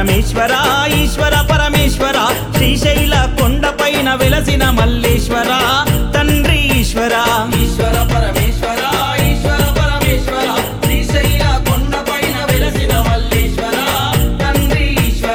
పరమేశ్వర ఈశ్వర పరమేశ్వర శ్రీశైల కొండపైన వెలసిన మల్లేశ్వర తండ్రి ఈశ్వర ఈశ్వర పరమేశ్వర ఈశ్వర పరమేశ్వర శ్రీశైల కొండపైన వెలసిన మల్లేశ్వర తండ్రి ఈశ్వర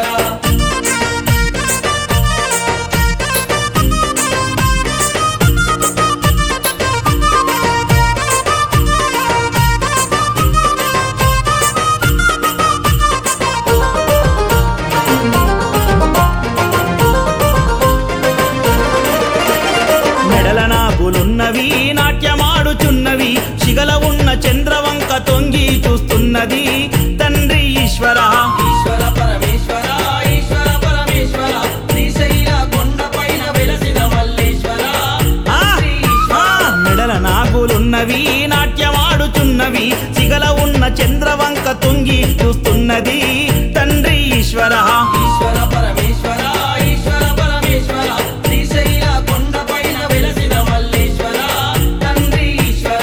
మెడల నాగులున్నవి నాట్యమాడుచున్నవి శిగల ఉన్న చంద్రవంక తొంగి చూస్తున్నది తండ్రి ఈశ్వర ఈశ్వర పరమేశ్వర ఈశ్వర పరమేశ్వర శ్రీశైల కొండపైన వెలసిన మల్లేశ్వర తండ్రి ఈశ్వర మెడల నాగులున్నవి నాట్యమాడుచున్నవి శిగల ఉన్న చంద్రవంక తొంగి చూస్తున్నది తండ్రి ఈశ్వర ఈశ్వర పరమేశ్వర ఈశ్వర పరమేశ్వర శ్రీశైల కొండపైన వెలసిన మల్లేశ్వర తండ్రి ఈశ్వర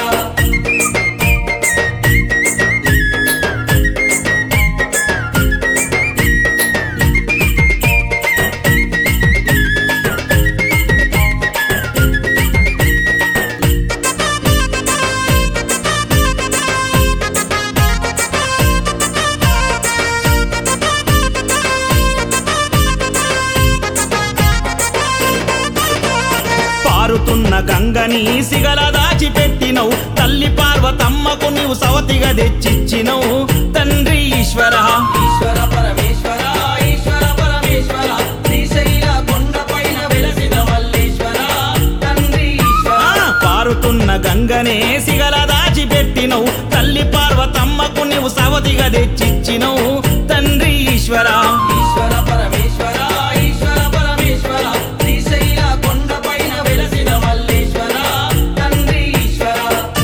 పారుతున్న గంగని సిగల దాచిపెట్టినవు తల్లి పార్వతమ్మకు నీవు సవతిగా తెచ్చిచ్చినవు తండ్రి ఈశ్వర ఈశ్వర పరమేశ్వర ఈశ్వర పరమేశ్వర శ్రీశైల కొండపైన వెలసిన మల్లేశ్వర తండ్రి ఈశ్వర పారుతున్న గంగనే సిగల దాచిపెట్టినవు తల్లి పార్వతమ్మకు నీవు సవతిగా తెచ్చిచ్చినవు తండ్రి ఈశ్వర ఈశ్వర పరమేశ్వర ఈశ్వర పరమేశ్వర శ్రీశైల కొండపైన వెలసిన మల్లేశ్వర తండ్రి ఈశ్వర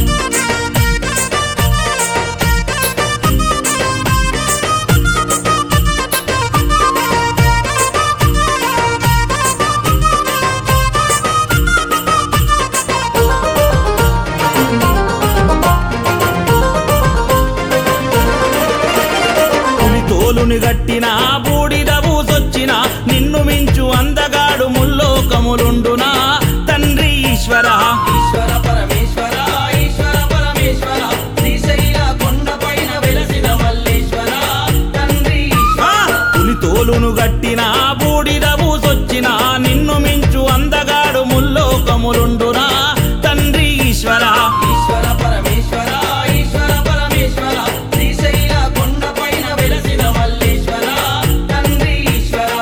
పులి తోలుని గట్టిన బూడిద బూసొచ్చిన నిన్ను మించు అందగాడు ముల్లోకములుండునా తండ్రి ఈశ్వర ఈశ్వర పరమేశ్వర ఈశ్వర పరమేశ్వర శ్రీశైల కొండపైన వెలసిన మల్లేశ్వర తండ్రి ఈశ్వర పులి తోలును గట్టిన బూడిద బూసొచ్చిన నిన్ను మించు అందగాడు ముల్లోకములుండునా తండ్రి ఈశ్వర ఈశ్వర పరమేశ్వర ఈశ్వర పరమేశ్వర శ్రీశైల కొండపైన వెలసిన మల్లేశ్వర తండ్రి ఈశ్వర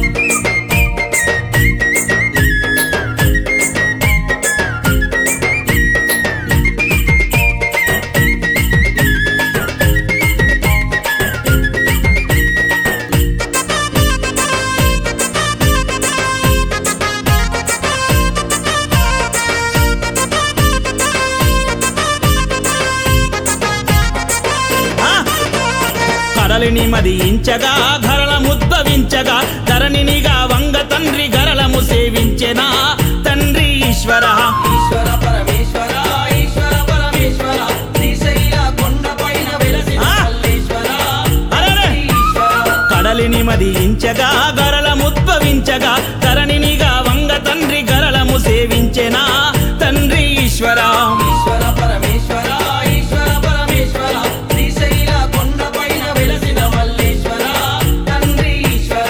కడలిని మదించగా గరళ ముద్దవించగా ధరణినిగా వంగ తండ్రి గరళము సేవించెనా తండ్రి ఈశ్వర ఈశ్వర పరమేశ్వర ఈశ్వర పరమేశ్వర శ్రీశైల కొండపైన వెలసిన మల్లేశ్వర తండ్రి ఈశ్వర కడలిని మదించగా గరళ ముద్భవించగా ధరణినిగా వంగ తండ్రి గరళము సేవించెనా తండ్రి ఈశ్వర ఈశ్వర పరమేశ్వర ఈశ్వర పరమేశ్వర శ్రీశైల కొండపైన వెలసిన మల్లేశ్వర తండ్రి ఈశ్వర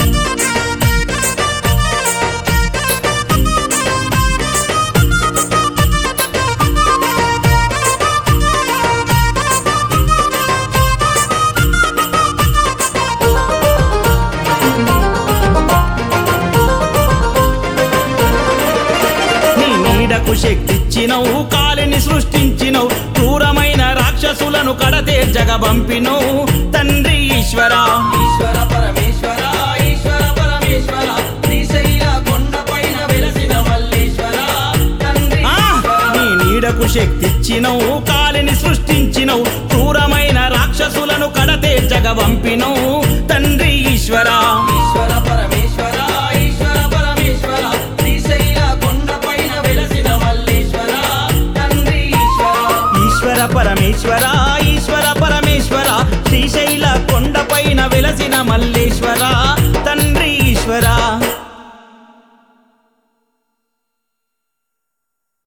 నీ నీడకు శక్తిచ్చినవు కాలిని సృష్టించినవు క్రూరమైన రాక్షసులను కడతేర్చగా పంపినవు తండ్రి ఈశ్వర ఈశ్వర పరమేశ్వర ఈశ్వర పరమేశ్వర శ్రీశైల కొండపైన వెలసిన మల్లేశ్వర తండ్రి ఈశ్వర నీ నీడకు శక్తిచ్చినవు కాలిని సృష్టించినవు క్రూరమైన రాక్షసులను కడతేర్చగా పంపినవు తండ్రి ఈశ్వర ఈశ్వర పరమేశ్వర ఈశ్వర పరమేశ్వర శ్రీశైల కొండపైన వెలసిన మల్లేశ్వర తండ్రి ఈశ్వర ఈశ్వర పరమేశ్వర ఈశ్వర పరమేశ్వర శ్రీశైల కొండ కొండపైన వెలసిన మల్లేశ్వరా